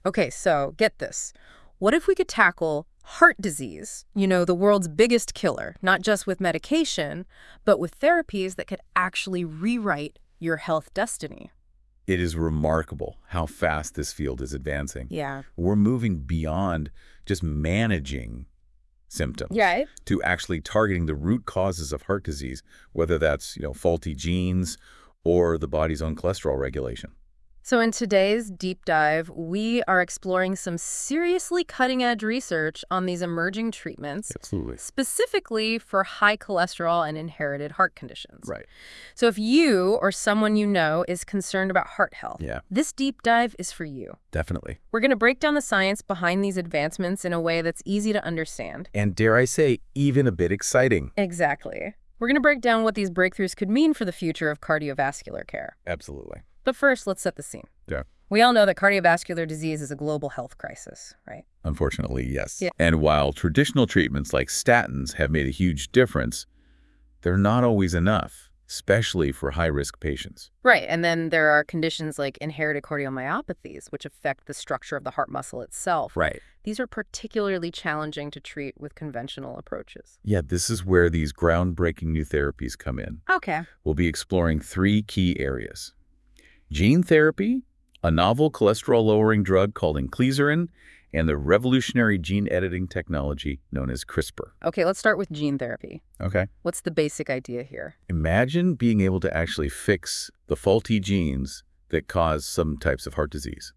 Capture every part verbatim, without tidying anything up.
Okay, so get this. What if we could tackle heart disease, you know, the world's biggest killer, not just with medication, but with therapies that could actually rewrite your health destiny? It is remarkable how fast this field is advancing. Yeah. We're moving beyond just managing symptoms Yeah. to actually targeting the root causes of heart disease, whether that's, you know, faulty genes or the body's own cholesterol regulation. So in today's deep dive, we are exploring some seriously cutting-edge research on these emerging treatments, Absolutely. specifically for high cholesterol and inherited heart conditions. Right. So if you or someone you know is concerned about heart health, Yeah. this deep dive is for you. Definitely. We're going to break down the science behind these advancements in a way that's easy to understand. And dare I say, even a bit exciting. Exactly. We're going to break down what these breakthroughs could mean for the future of cardiovascular care. Absolutely. But first, let's set the scene. Yeah. We all know that cardiovascular disease is a global health crisis, right? Unfortunately, yes. Yeah. And while traditional treatments like statins have made a huge difference, they're not always enough, especially for high-risk patients. Right, and then there are conditions like inherited cardiomyopathies, which affect the structure of the heart muscle itself. Right. These are particularly challenging to treat with conventional approaches. Yeah, this is where these groundbreaking new therapies come in. Okay. We'll be exploring three key areas: gene therapy, a novel cholesterol-lowering drug called inclisiran, and the revolutionary gene editing technology known as CRISPR. Okay, let's start with gene therapy. Okay. What's the basic idea here? Imagine being able to actually fix the faulty genes that cause some types of heart disease.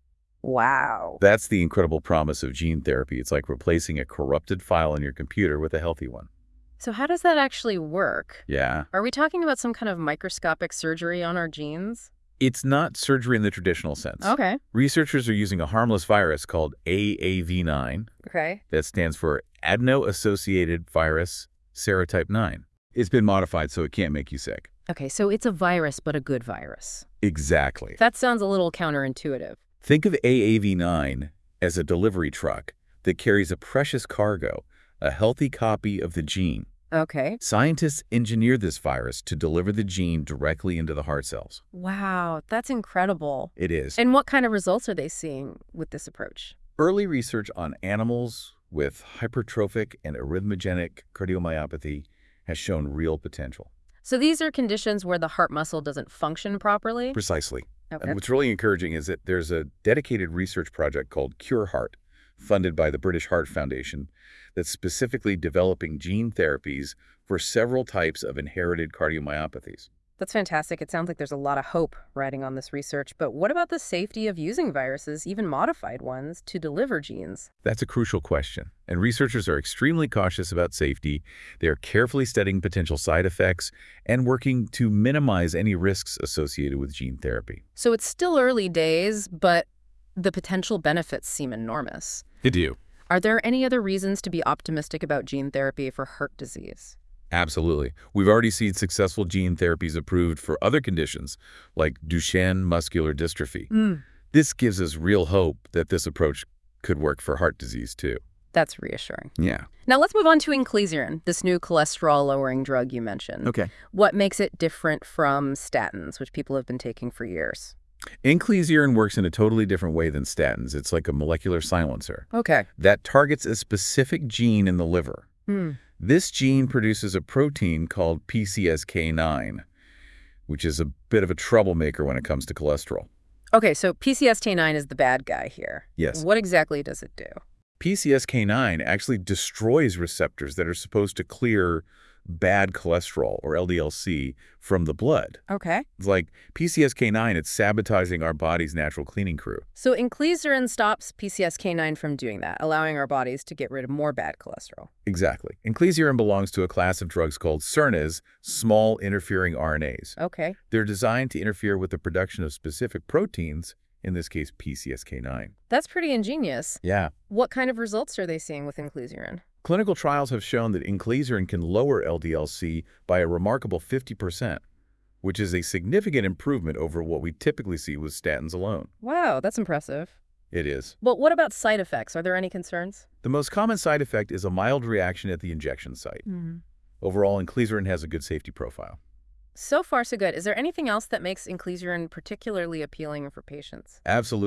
Wow. That's the incredible promise of gene therapy. It's like replacing a corrupted file in your computer with a healthy one. So how does that actually work? Yeah. Are we talking about some kind of microscopic surgery on our genes? It's not surgery in the traditional sense. Okay. Researchers are using a harmless virus called A A V nine. Okay. That stands for adeno-associated virus serotype nine. It's been modified so it can't make you sick. Okay, so it's a virus, but a good virus. Exactly. That sounds a little counterintuitive. Think of A A V nine as a delivery truck that carries a precious cargo, a healthy copy of the gene. Okay. Scientists engineered this virus to deliver the gene directly into the heart cells. Wow, that's incredible. It is. And what kind of results are they seeing with this approach? Early research on animals with hypertrophic and arrhythmogenic cardiomyopathy has shown real potential. So these are conditions where the heart muscle doesn't function properly? Precisely. Okay. And what's really encouraging is that there's a dedicated research project called Cure Heart, funded by the British Heart Foundation, that's specifically developing gene therapies for several types of inherited cardiomyopathies. That's fantastic. It sounds like there's a lot of hope riding on this research. But what about the safety of using viruses, even modified ones, to deliver genes? That's a crucial question, and researchers are extremely cautious about safety. They are carefully studying potential side effects and working to minimize any risks associated with gene therapy. So it's still early days, but the potential benefits seem enormous. They do. Are there any other reasons to be optimistic about gene therapy for heart disease? Absolutely. We've already seen successful gene therapies approved for other conditions, like Duchenne muscular dystrophy. Mm. This gives us real hope that this approach could work for heart disease, too. That's reassuring. Yeah. Now let's move on to inclisiran, this new cholesterol-lowering drug you mentioned. Okay. What makes it different from statins, which people have been taking for years? Inclisiran works in a totally different way than statins. It's like a molecular silencer Okay. that targets a specific gene in the liver. Hmm. This gene produces a protein called P C S K nine, which is a bit of a troublemaker when it comes to cholesterol. Okay, so P C S K nine is the bad guy here. Yes. What exactly does it do? P C S K nine actually destroys receptors that are supposed to clear bad cholesterol, or L D L C, from the blood. Okay. It's like P C S K nine, it's sabotaging our body's natural cleaning crew. So inclisiran stops P C S K nine from doing that, allowing our bodies to get rid of more bad cholesterol. Exactly. Inclisiran belongs to a class of drugs called S I R Nas, small interfering R N As. Okay. They're designed to interfere with the production of specific proteins, in this case P C S K nine. That's pretty ingenious. Yeah. What kind of results are they seeing with inclisiran? Clinical trials have shown that inclisiran can lower L D L C by a remarkable fifty percent, which is a significant improvement over what we typically see with statins alone. Wow, that's impressive. It is. But what about side effects? Are there any concerns? The most common side effect is a mild reaction at the injection site. Mm-hmm. Overall, inclisiran has a good safety profile. So far, so good. Is there anything else that makes inclisiran particularly appealing for patients? Absolutely.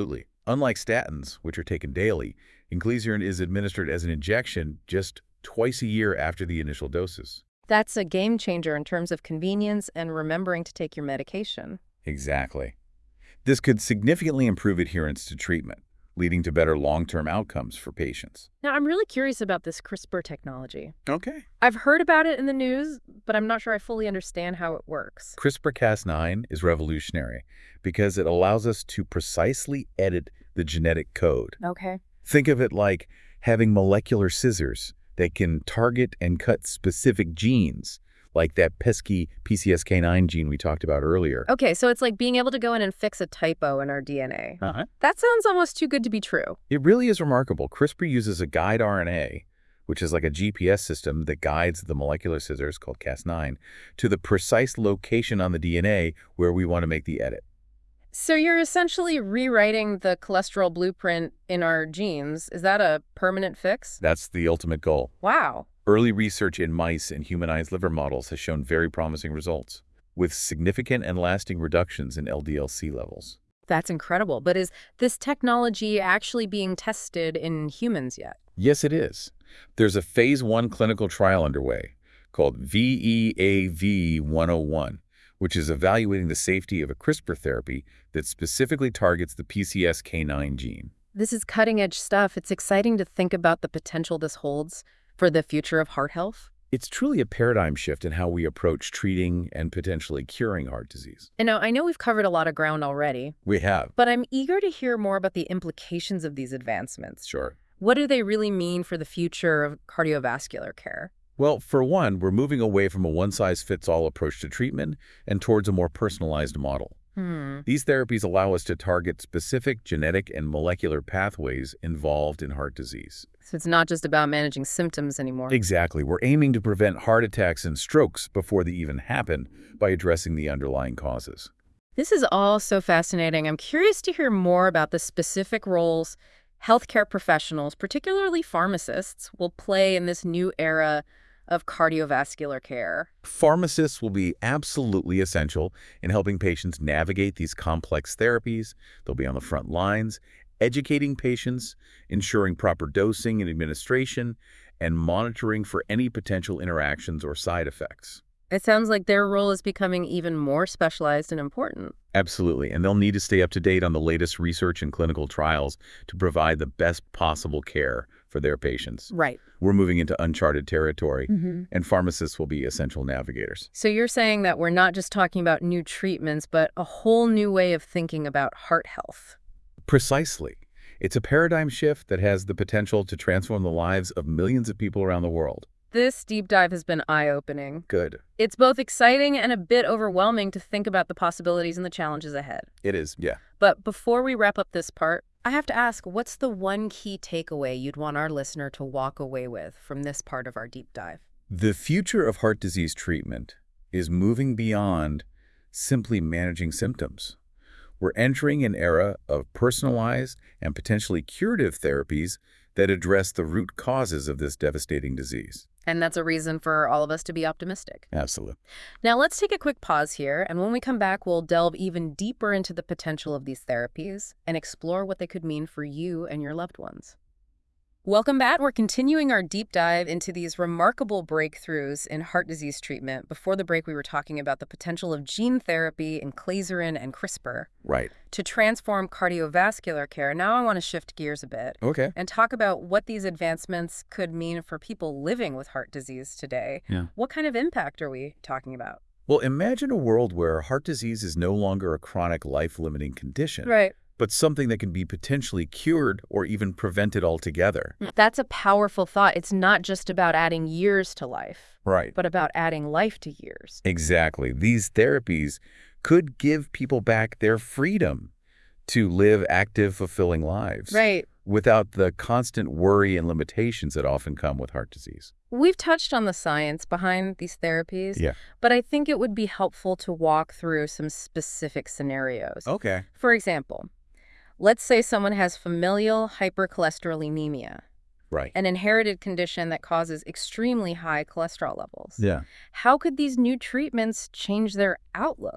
Unlike statins, which are taken daily, inclisiran is administered as an injection just twice a year after the initial doses. That's a game changer in terms of convenience and remembering to take your medication. Exactly. This could significantly improve adherence to treatment, leading to better long-term outcomes for patients. Now, I'm really curious about this CRISPR technology. Okay. I've heard about it in the news, but I'm not sure I fully understand how it works. CRISPR Cas nine is revolutionary because it allows us to precisely edit the genetic code. Okay. Think of it like having molecular scissors that can target and cut specific genes, like that pesky P C S K nine gene we talked about earlier. Okay, so it's like being able to go in and fix a typo in our D N A. Uh-huh. That sounds almost too good to be true. It really is remarkable. CRISPR uses a guide R N A, which is like a G P S system that guides the molecular scissors, called Cas nine, to the precise location on the D N A where we want to make the edit. So you're essentially rewriting the cholesterol blueprint in our genes. Is that a permanent fix? That's the ultimate goal. Wow. Early research in mice and humanized liver models has shown very promising results, with significant and lasting reductions in L D L C levels. That's incredible. But is this technology actually being tested in humans yet? Yes, it is. There's a phase one clinical trial underway called V E A V one oh one, which is evaluating the safety of a CRISPR therapy that specifically targets the P C S K nine gene. This is cutting-edge stuff. It's exciting to think about the potential this holds for the future of heart health. It's truly a paradigm shift in how we approach treating and potentially curing heart disease. And now, I know we've covered a lot of ground already, We have. but I'm eager to hear more about the implications of these advancements. Sure. What do they really mean for the future of cardiovascular care? Well, for one, we're moving away from a one-size-fits-all approach to treatment and towards a more personalized model. Hmm. These therapies allow us to target specific genetic and molecular pathways involved in heart disease. So it's not just about managing symptoms anymore. Exactly. We're aiming to prevent heart attacks and strokes before they even happen by addressing the underlying causes. This is all so fascinating. I'm curious to hear more about the specific roles healthcare professionals, particularly pharmacists, will play in this new era of cardiovascular care. Pharmacists will be absolutely essential in helping patients navigate these complex therapies. They'll be on the front lines, educating patients, ensuring proper dosing and administration, and monitoring for any potential interactions or side effects. It sounds like their role is becoming even more specialized and important. Absolutely, and they'll need to stay up to date on the latest research and clinical trials to provide the best possible care for their patients. Right. We're moving into uncharted territory, Mm-hmm. and pharmacists will be essential navigators. So you're saying that we're not just talking about new treatments, but a whole new way of thinking about heart health. Precisely. It's a paradigm shift that has the potential to transform the lives of millions of people around the world. This deep dive has been eye-opening. Good. It's both exciting and a bit overwhelming to think about the possibilities and the challenges ahead. It is, yeah. But before we wrap up this part, I have to ask, what's the one key takeaway you'd want our listener to walk away with from this part of our deep dive? The future of heart disease treatment is moving beyond simply managing symptoms. We're entering an era of personalized and potentially curative therapies that address the root causes of this devastating disease. And that's a reason for all of us to be optimistic. Absolutely. Now, let's take a quick pause here, and when we come back, we'll delve even deeper into the potential of these therapies and explore what they could mean for you and your loved ones. Welcome back. We're continuing our deep dive into these remarkable breakthroughs in heart disease treatment. Before the break, we were talking about the potential of gene therapy, inclisiran, and CRISPR Right. to transform cardiovascular care. Now I want to shift gears a bit Okay. and talk about what these advancements could mean for people living with heart disease today. Yeah. What kind of impact are we talking about? Well, imagine a world where heart disease is no longer a chronic life-limiting condition, Right. but something that can be potentially cured or even prevented altogether. That's a powerful thought. It's not just about adding years to life, Right. but about adding life to years. Exactly. These therapies could give people back their freedom to live active, fulfilling lives. Right. Without the constant worry and limitations that often come with heart disease. We've touched on the science behind these therapies, Yeah. but I think it would be helpful to walk through some specific scenarios. Okay. For example, let's say someone has familial hypercholesterolemia, Right. an inherited condition that causes extremely high cholesterol levels. Yeah. How could these new treatments change their outlook?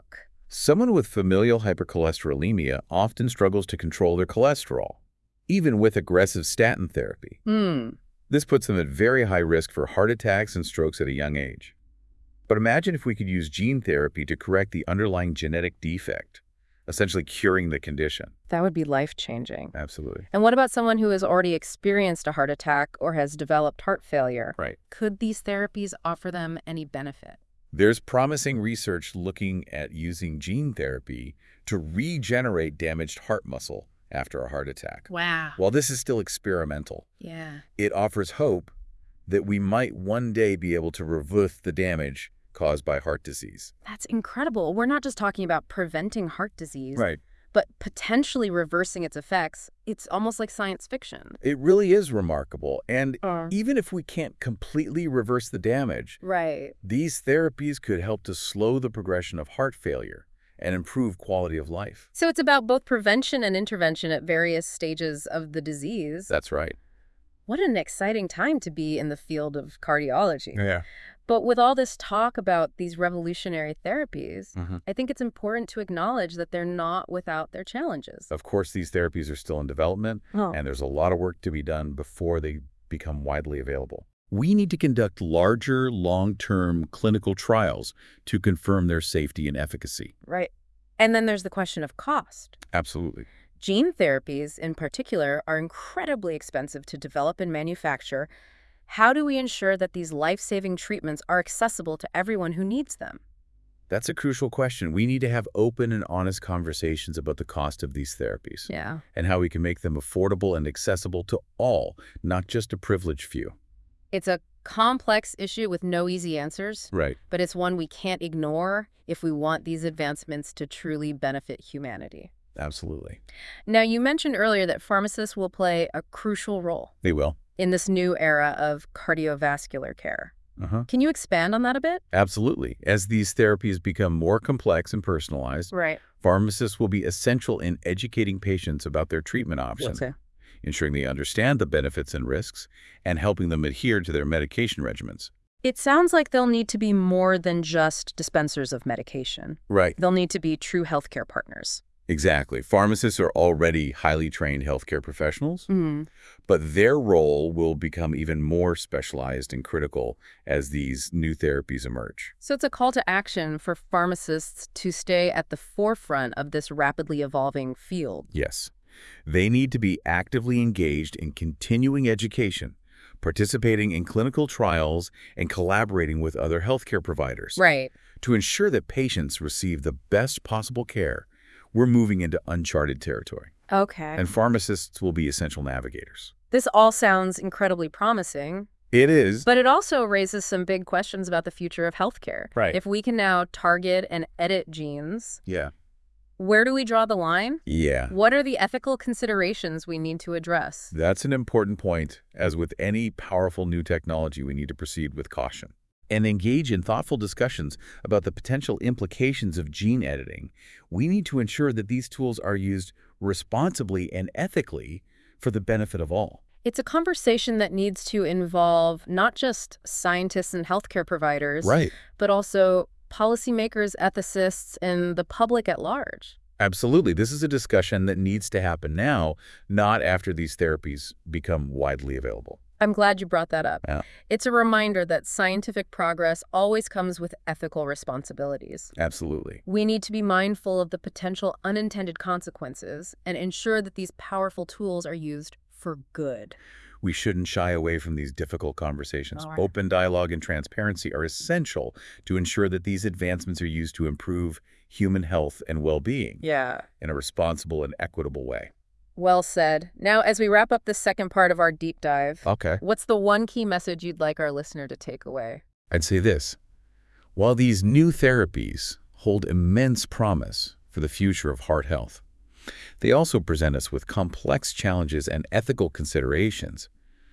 Someone with familial hypercholesterolemia often struggles to control their cholesterol, even with aggressive statin therapy. Hmm. This puts them at very high risk for heart attacks and strokes at a young age. But imagine if we could use gene therapy to correct the underlying genetic defect, essentially curing the condition. That would be life-changing. Absolutely. And what about someone who has already experienced a heart attack or has developed heart failure? Right. Could these therapies offer them any benefit? There's promising research looking at using gene therapy to regenerate damaged heart muscle after a heart attack. Wow. While this is still experimental, Yeah. it offers hope that we might one day be able to reverse the damage caused by heart disease. That's incredible. We're not just talking about preventing heart disease, Right. but potentially reversing its effects. It's almost like science fiction. It really is remarkable. And Uh. even if we can't completely reverse the damage, Right. these therapies could help to slow the progression of heart failure and improve quality of life. So it's about both prevention and intervention at various stages of the disease. That's right. What an exciting time to be in the field of cardiology. Yeah. But with all this talk about these revolutionary therapies, Mm-hmm. I think it's important to acknowledge that they're not without their challenges. Of course, these therapies are still in development, Oh. and there's a lot of work to be done before they become widely available. We need to conduct larger, long-term clinical trials to confirm their safety and efficacy. Right. And then there's the question of cost. Absolutely. Gene therapies, in particular, are incredibly expensive to develop and manufacture. How do we ensure that these life-saving treatments are accessible to everyone who needs them? That's a crucial question. We need to have open and honest conversations about the cost of these therapies Yeah. and how we can make them affordable and accessible to all, not just a privileged few. It's a complex issue with no easy answers, Right. but it's one we can't ignore if we want these advancements to truly benefit humanity. Absolutely. Now, you mentioned earlier that pharmacists will play a crucial role They will. in this new era of cardiovascular care. Uh-huh. Can you expand on that a bit? Absolutely. As these therapies become more complex and personalized, Right. pharmacists will be essential in educating patients about their treatment options, Okay. ensuring they understand the benefits and risks, and helping them adhere to their medication regimens. It sounds like they'll need to be more than just dispensers of medication. Right. They'll need to be true healthcare partners. Exactly. Pharmacists are already highly trained healthcare professionals, Mm. but their role will become even more specialized and critical as these new therapies emerge. So it's a call to action for pharmacists to stay at the forefront of this rapidly evolving field. Yes. They need to be actively engaged in continuing education, participating in clinical trials, and collaborating with other healthcare providers. Right. To ensure that patients receive the best possible care, we're moving into uncharted territory, Okay. and pharmacists will be essential navigators. This all sounds incredibly promising, It is. but it also raises some big questions about the future of healthcare. Right. If we can now target and edit genes, Yeah. where do we draw the line? Yeah. What are the ethical considerations we need to address? That's an important point. As with any powerful new technology, we need to proceed with caution and engage in thoughtful discussions about the potential implications of gene editing. We need to ensure that these tools are used responsibly and ethically for the benefit of all. It's a conversation that needs to involve not just scientists and healthcare providers, Right. but also policymakers, ethicists, and the public at large. Absolutely. This is a discussion that needs to happen now, not after these therapies become widely available. I'm glad you brought that up. Yeah. It's a reminder that scientific progress always comes with ethical responsibilities. Absolutely. We need to be mindful of the potential unintended consequences and ensure that these powerful tools are used for good. We shouldn't shy away from these difficult conversations. All right. Open dialogue and transparency are essential to ensure that these advancements are used to improve human health and well-being Yeah. in a responsible and equitable way. Well said. Now, as we wrap up the second part of our deep dive, Okay. what's the one key message you'd like our listener to take away? I'd say this. While these new therapies hold immense promise for the future of heart health, they also present us with complex challenges and ethical considerations.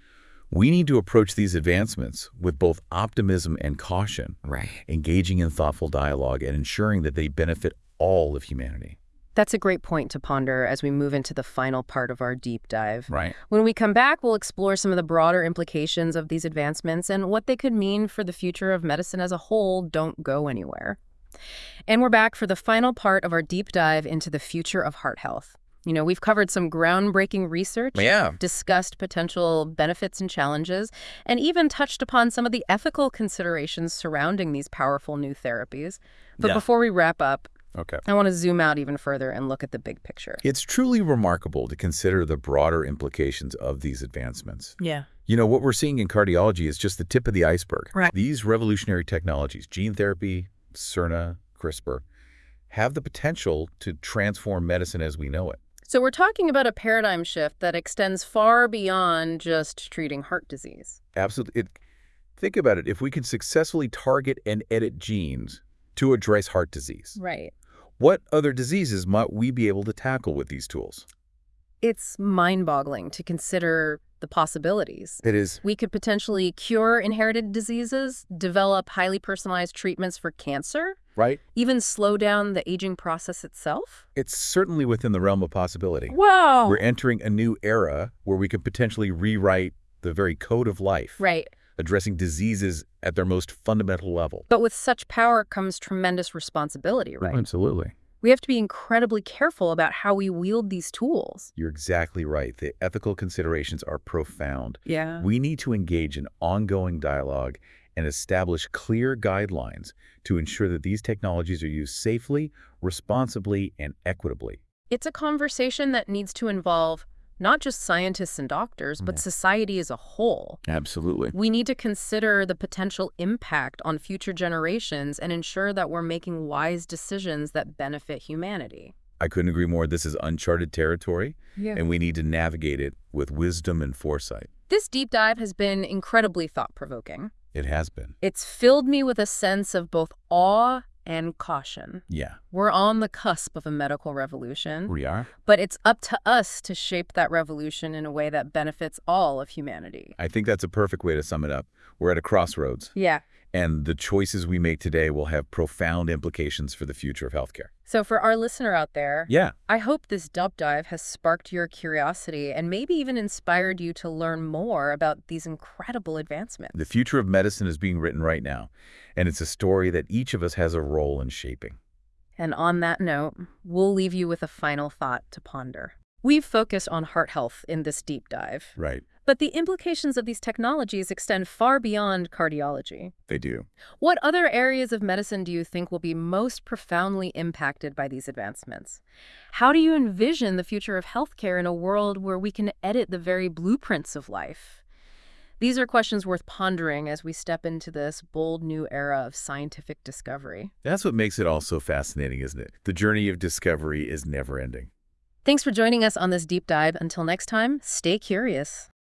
We need to approach these advancements with both optimism and caution, Right. engaging in thoughtful dialogue and ensuring that they benefit all of humanity. That's a great point to ponder as we move into the final part of our deep dive. Right. When we come back, we'll explore some of the broader implications of these advancements and what they could mean for the future of medicine as a whole. Don't go anywhere. And we're back for the final part of our deep dive into the future of heart health. You know, we've covered some groundbreaking research, Yeah. discussed potential benefits and challenges, and even touched upon some of the ethical considerations surrounding these powerful new therapies. But Yeah. before we wrap up, Okay. I want to zoom out even further and look at the big picture. It's truly remarkable to consider the broader implications of these advancements. Yeah. You know, what we're seeing in cardiology is just the tip of the iceberg. Right. These revolutionary technologies, gene therapy, C R N A, CRISPR, have the potential to transform medicine as we know it. So we're talking about a paradigm shift that extends far beyond just treating heart disease. Absolutely. It, think about it. If we can successfully target and edit genes to address heart disease, Right. what other diseases might we be able to tackle with these tools? It's mind-boggling to consider the possibilities. It is. We could potentially cure inherited diseases, develop highly personalized treatments for cancer, Right? even slow down the aging process itself. It's certainly within the realm of possibility. Wow. We're entering a new era where we could potentially rewrite the very code of life, Right. addressing diseases at their most fundamental level. But with such power comes tremendous responsibility, right? Absolutely. We have to be incredibly careful about how we wield these tools. You're exactly right. The ethical considerations are profound. Yeah. We need to engage in ongoing dialogue and establish clear guidelines to ensure that these technologies are used safely, responsibly, and equitably. It's a conversation that needs to involve not just scientists and doctors, but Yeah. society as a whole. Absolutely. We need to consider the potential impact on future generations and ensure that we're making wise decisions that benefit humanity. I couldn't agree more. This is uncharted territory, Yeah. and we need to navigate it with wisdom and foresight. This deep dive has been incredibly thought-provoking. It has been. It's filled me with a sense of both awe and caution. Yeah. We're on the cusp of a medical revolution, We are. but it's up to us to shape that revolution in a way that benefits all of humanity. I think that's a perfect way to sum it up. We're at a crossroads, Yeah. and the choices we make today will have profound implications for the future of healthcare. So for our listener out there, Yeah. I hope this deep dive has sparked your curiosity and maybe even inspired you to learn more about these incredible advancements. The future of medicine is being written right now, and it's a story that each of us has a role in shaping. And on that note, we'll leave you with a final thought to ponder. We've focused on heart health in this deep dive, Right. but the implications of these technologies extend far beyond cardiology. They do. What other areas of medicine do you think will be most profoundly impacted by these advancements? How do you envision the future of healthcare in a world where we can edit the very blueprints of life? These are questions worth pondering as we step into this bold new era of scientific discovery. That's what makes it all so fascinating, isn't it? The journey of discovery is never ending. Thanks for joining us on this deep dive. Until next time, stay curious.